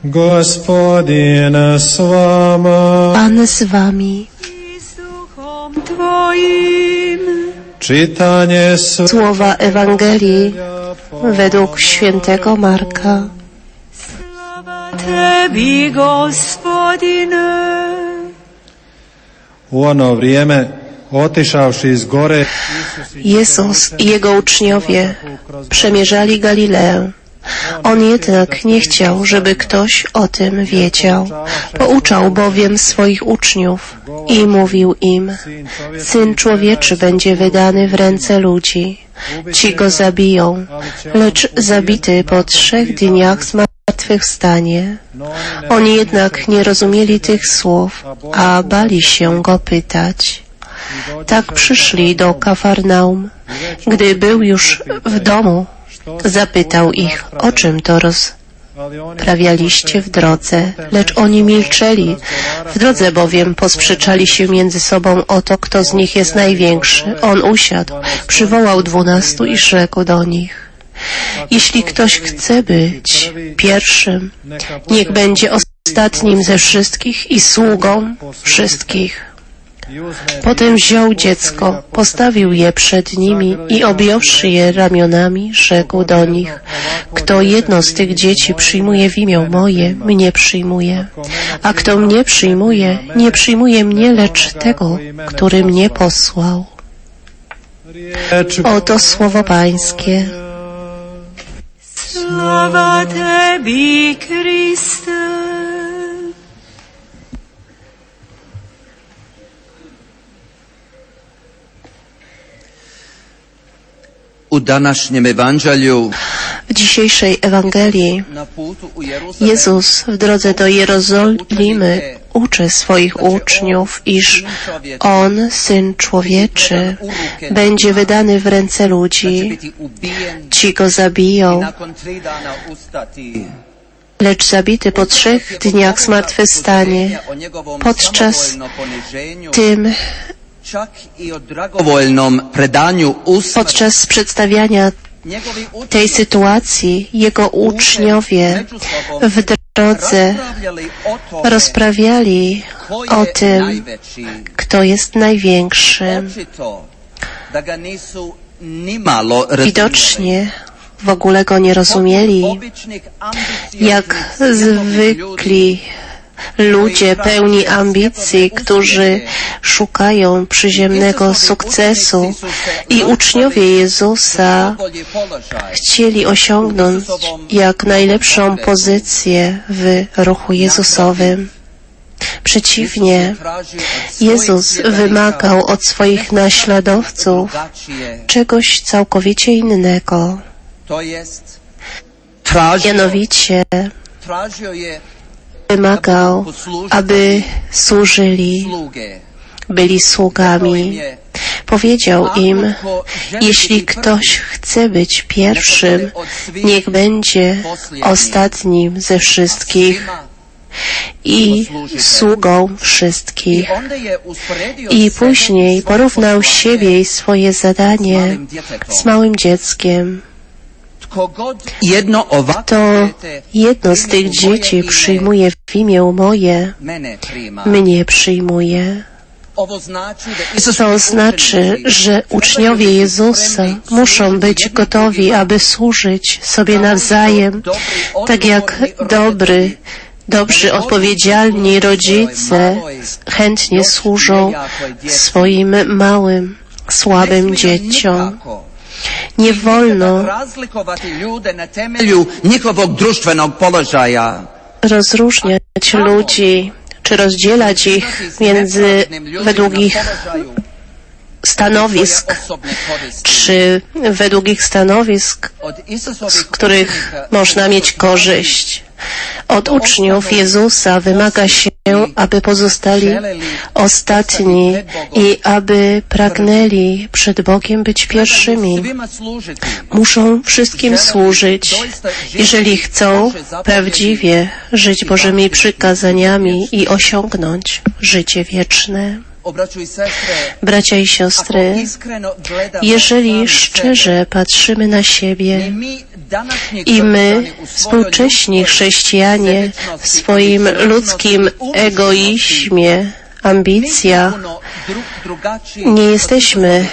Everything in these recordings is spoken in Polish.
Gospodin s vama. Pan z wami. Czytanie Słowa Ewangelii według świętego Marka. Tebi, Gospodine. U ono vrijeme otišavši z gore Jezus i Jego uczniowie przemierzali Galileę. On jednak nie chciał, żeby ktoś o tym wiedział. Pouczał bowiem swoich uczniów i mówił im: Syn Człowieczy będzie wydany w ręce ludzi. Ci go zabiją, lecz zabity po 3 dniach zmartwychwstanie. Oni jednak nie rozumieli tych słów, a bali się go pytać. Tak przyszli do Kafarnaum. Gdy był już w domu, zapytał ich, o czym to rozprawialiście w drodze, lecz oni milczeli. W drodze bowiem posprzeczali się między sobą o to, kto z nich jest największy. On usiadł, przywołał 12 i rzekł do nich: Jeśli ktoś chce być pierwszym, niech będzie ostatnim ze wszystkich i sługą wszystkich. Potem wziął dziecko, postawił je przed nimi i objąwszy je ramionami, rzekł do nich: Kto jedno z tych dzieci przyjmuje w imię moje, mnie przyjmuje. A kto mnie przyjmuje, nie przyjmuje mnie, lecz tego, który mnie posłał. Oto słowo Pańskie. Sława Tebi, Chryste. W dzisiejszej Ewangelii Jezus w drodze do Jerozolimy uczy swoich uczniów, iż On, Syn Człowieczy, będzie wydany w ręce ludzi. Ci go zabiją, lecz zabity po 3 dniach zmartwychwstanie. Podczas przedstawiania tej sytuacji Jego uczniowie w drodze rozprawiali o tym, kto jest największy. Widocznie w ogóle go nie rozumieli. Jak zwykli ludzie pełni ambicji, którzy szukają przyziemnego sukcesu, i uczniowie Jezusa chcieli osiągnąć jak najlepszą pozycję w ruchu Jezusowym. Przeciwnie, Jezus wymagał od swoich naśladowców czegoś całkowicie innego. Mianowicie wymagał, aby służyli, byli sługami. Powiedział im: jeśli ktoś chce być pierwszym, niech będzie ostatnim ze wszystkich i sługą wszystkich. I później porównał siebie i swoje zadanie z małym dzieckiem. To jedno z tych dzieci przyjmuje w imię moje, mnie przyjmuje. To znaczy, że uczniowie Jezusa muszą być gotowi, aby służyć sobie nawzajem, tak jak dobrzy, odpowiedzialni rodzice chętnie służą swoim małym, słabym dzieciom. Nie wolno rozróżniać ludzi, czy rozdzielać ich według ich stanowisk, czy według ich stanowisk, z których można mieć korzyść. Od uczniów Jezusa wymaga się, aby pozostali ostatni i aby pragnęli przed Bogiem być pierwszymi. Muszą wszystkim służyć, jeżeli chcą prawdziwie żyć Bożymi przykazaniami i osiągnąć życie wieczne. Bracia i siostry, jeżeli szczerze patrzymy na siebie i my, współcześni chrześcijanie, w swoim ludzkim egoizmie, ambicjach, nie jesteśmy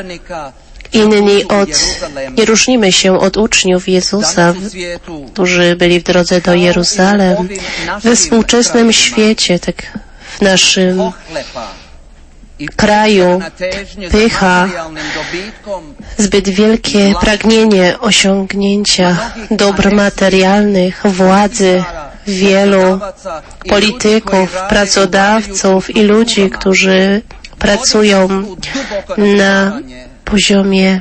nie różnimy się od uczniów Jezusa, którzy byli w drodze do Jeruzalem. We współczesnym świecie, tak w naszym kraju, pycha, zbyt wielkie pragnienie osiągnięcia dóbr materialnych, władzy, wielu polityków, pracodawców i ludzi, którzy pracują na poziomie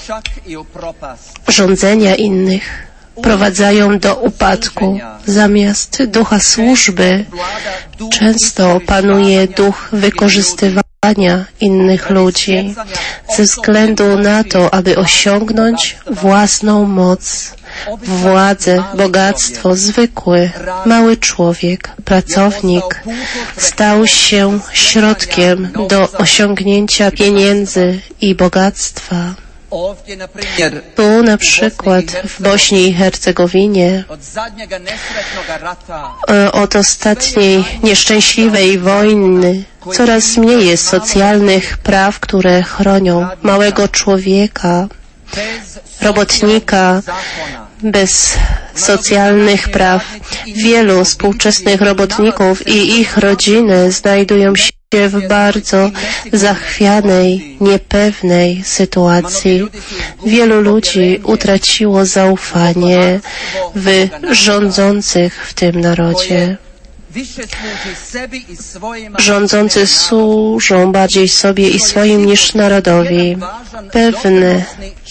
rządzenia innych, prowadzają do upadku. Zamiast ducha służby często panuje duch wykorzystywania innych ludzi ze względu na to, aby osiągnąć własną moc, władzę, bogactwo. Zwykły, mały człowiek, pracownik stał się środkiem do osiągnięcia pieniędzy i bogactwa. Tu na przykład w Bośni i Hercegowinie od ostatniej nieszczęśliwej wojny coraz mniej jest socjalnych praw, które chronią małego człowieka, robotnika. Bez socjalnych praw wielu współczesnych robotników i ich rodziny znajdują się w bardzo zachwianej, niepewnej sytuacji. Wielu ludzi utraciło zaufanie w rządzących w tym narodzie. Rządzący służą bardziej sobie i swoim niż narodowi. Pewny,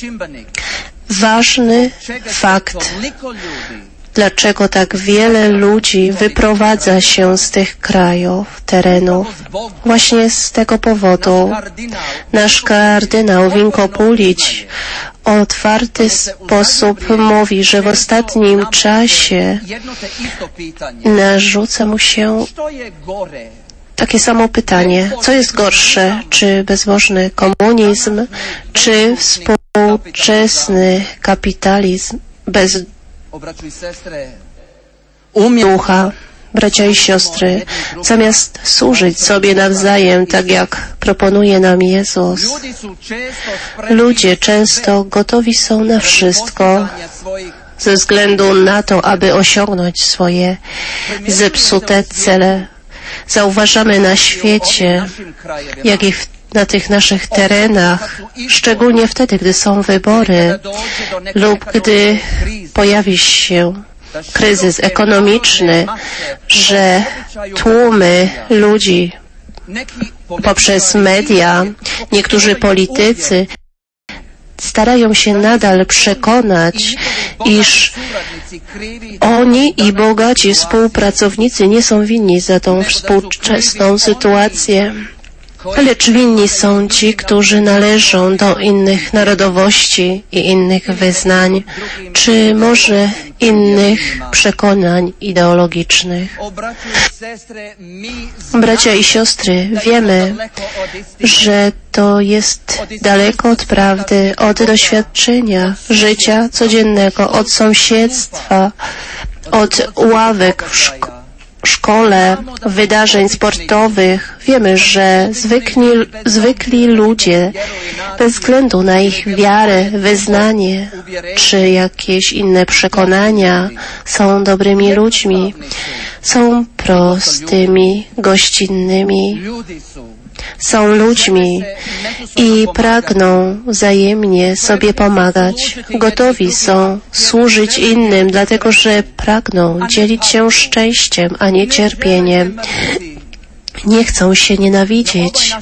ważny fakt, dlaczego tak wiele ludzi wyprowadza się z tych krajów, terenów. Właśnie z tego powodu nasz kardynał Vinko Pulić w otwarty sposób mówi, że w ostatnim czasie narzuca mu się takie samo pytanie, co jest gorsze, czy bezbożny komunizm, czy współczesny kapitalizm bez ducha. Bracia i siostry, zamiast służyć sobie nawzajem, tak jak proponuje nam Jezus, ludzie często gotowi są na wszystko ze względu na to, aby osiągnąć swoje zepsute cele. Zauważamy na świecie, jak i na tych naszych terenach, szczególnie wtedy, gdy są wybory lub gdy pojawi się kryzys ekonomiczny, że tłumy ludzi poprzez media, niektórzy politycy starają się nadal przekonać, iż oni i bogaci współpracownicy nie są winni za tą współczesną sytuację, lecz winni są ci, którzy należą do innych narodowości i innych wyznań, czy może innych przekonań ideologicznych. Bracia i siostry, wiemy, że to jest daleko od prawdy, od doświadczenia życia codziennego, od sąsiedztwa, od ławek w szkole, wydarzeń sportowych. Wiemy, że zwykli ludzie, bez względu na ich wiarę, wyznanie czy jakieś inne przekonania, są dobrymi ludźmi, są prostymi, gościnnymi, są ludźmi i pragną wzajemnie sobie pomagać. Gotowi są służyć innym, dlatego że pragną dzielić się szczęściem, a nie cierpieniem. Nie chcą się nienawidzieć.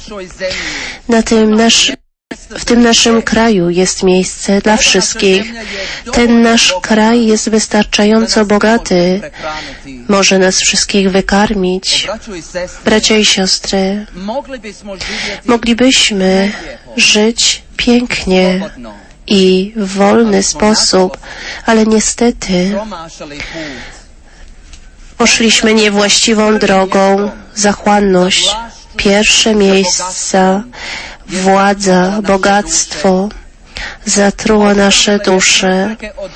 W tym naszym kraju jest miejsce dla wszystkich. Ten nasz kraj jest wystarczająco bogaty. Może nas wszystkich wykarmić. Bracia i siostry, moglibyśmy żyć pięknie i w wolny sposób, ale niestety poszliśmy niewłaściwą drogą. Zachłanność, pierwsze miejsca, władza, bogactwo zatruło nasze dusze.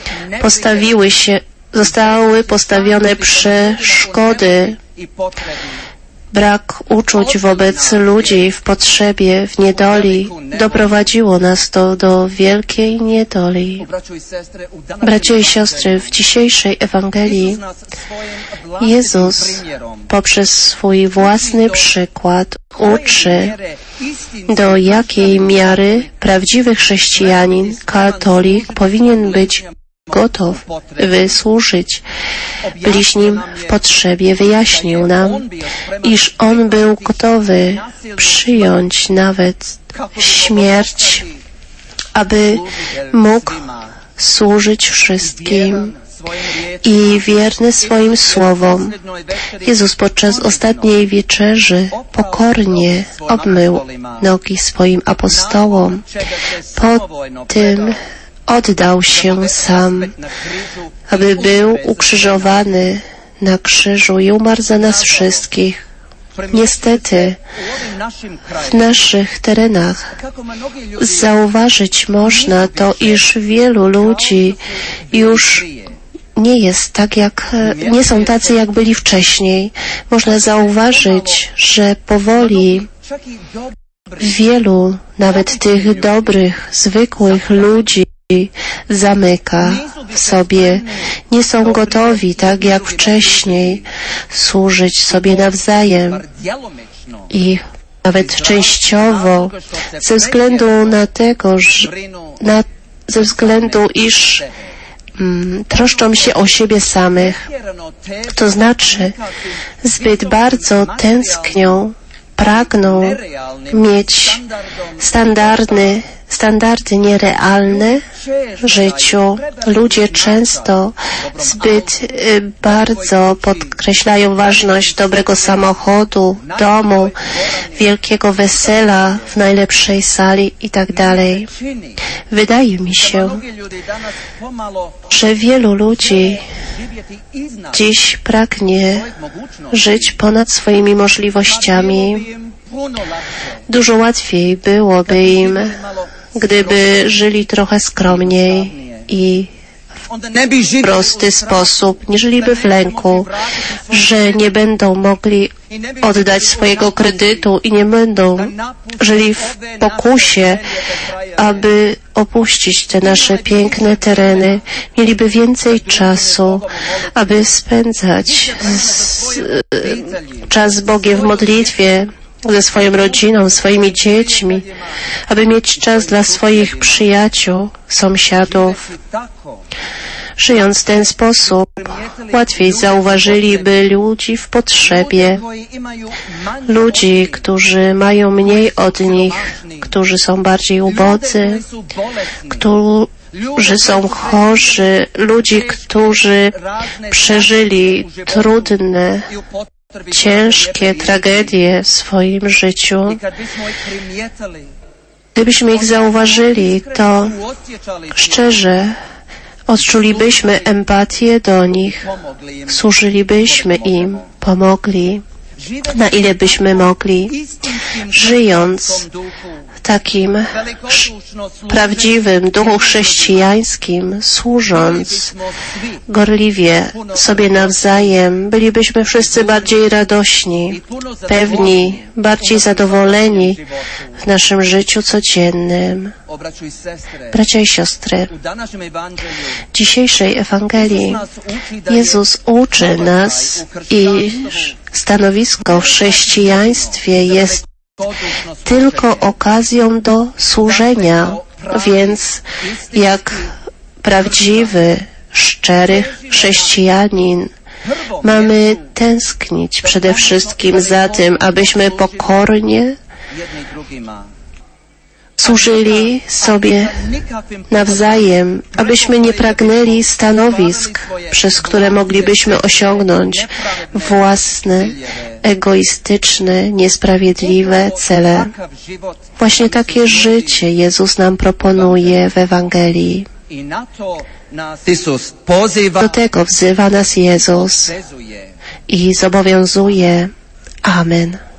Zostały postawione przeszkody. Brak uczuć wobec ludzi w potrzebie, w niedoli doprowadziło nas to do wielkiej niedoli. Bracia i siostry, w dzisiejszej Ewangelii Jezus poprzez swój własny przykład uczy, do jakiej miary prawdziwy chrześcijanin, katolik powinien być gotów wysłużyć bliźnim w potrzebie. Wyjaśnił nam, iż On był gotowy przyjąć nawet śmierć, aby mógł służyć wszystkim i wierny swoim słowom. Jezus podczas ostatniej wieczerzy pokornie obmył nogi swoim apostołom. Po tym oddał się sam, aby był ukrzyżowany na krzyżu i umarł za nas wszystkich. Niestety, w naszych terenach zauważyć można to, iż wielu ludzi już nie są tacy, jak byli wcześniej. Można zauważyć, że powoli wielu, nawet tych dobrych, zwykłych ludzi zamyka w sobie. Nie są gotowi, tak jak wcześniej, służyć sobie nawzajem i nawet częściowo ze względu, iż troszczą się o siebie samych. To znaczy, zbyt bardzo tęsknią, pragną mieć standardy nierealne w życiu. Ludzie często zbyt bardzo podkreślają ważność dobrego samochodu, domu, wielkiego wesela w najlepszej sali itd. Wydaje mi się, że wielu ludzi dziś pragnie żyć ponad swoimi możliwościami. Dużo łatwiej byłoby im, gdyby żyli trochę skromniej i w prosty sposób, nie żyliby w lęku, że nie będą mogli oddać swojego kredytu i nie będą żyli w pokusie, aby opuścić te nasze piękne tereny. Mieliby więcej czasu, aby spędzać czas z Bogiem w modlitwie, ze swoją rodziną, swoimi dziećmi, aby mieć czas dla swoich przyjaciół, sąsiadów. Żyjąc w ten sposób, łatwiej zauważyliby ludzi w potrzebie, ludzi, którzy mają mniej od nich, którzy są bardziej ubodzy, którzy są chorzy, ludzi, którzy przeżyli trudne, ciężkie tragedie w swoim życiu. Gdybyśmy ich zauważyli, to szczerze odczulibyśmy empatię do nich, służylibyśmy im, pomogli, na ile byśmy mogli, żyjąc w takim prawdziwym duchu chrześcijańskim, służąc gorliwie sobie nawzajem, bylibyśmy wszyscy bardziej radośni, pewni, bardziej zadowoleni w naszym życiu codziennym. Bracia i siostry, w dzisiejszej Ewangelii Jezus uczy nas, iż stanowisko w chrześcijaństwie jest tylko okazją do służenia, więc jak prawdziwy, szczery chrześcijanin mamy tęsknić przede wszystkim za tym, abyśmy pokornie służyli sobie nawzajem, abyśmy nie pragnęli stanowisk, przez które moglibyśmy osiągnąć własne, egoistyczne, niesprawiedliwe cele. Właśnie takie życie Jezus nam proponuje w Ewangelii. Do tego wzywa nas Jezus i zobowiązuje. Amen.